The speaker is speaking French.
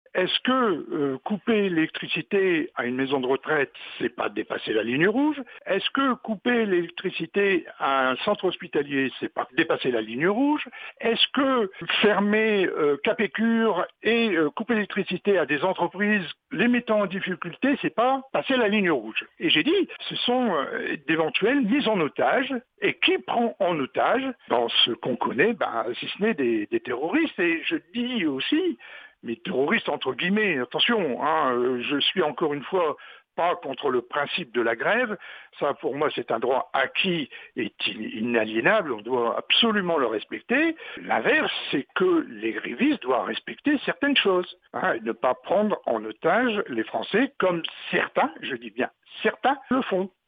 Est-ce que couper l'électricité à une maison de retraite, c'est pas dépasser la ligne rouge? Est-ce que couper l'électricité à un centre hospitalier, c'est pas dépasser la ligne rouge? Est-ce que fermer Capécure et couper l'électricité à des entreprises les mettant en difficulté, c'est pas passer la ligne rouge? Et j'ai dit, ce sont d'éventuelles mises en otage. Et qui prend en otage dans ce qu'on connaît, si ce n'est des terroristes? Et je dis aussi, mais terroristes entre guillemets, attention, je suis encore une fois pas contre le principe de la grève. Ça, pour moi, c'est un droit acquis et inaliénable. On doit absolument le respecter. L'inverse, c'est que les grévistes doivent respecter certaines choses, et ne pas prendre en otage les Français comme certains, je dis bien certains, le font.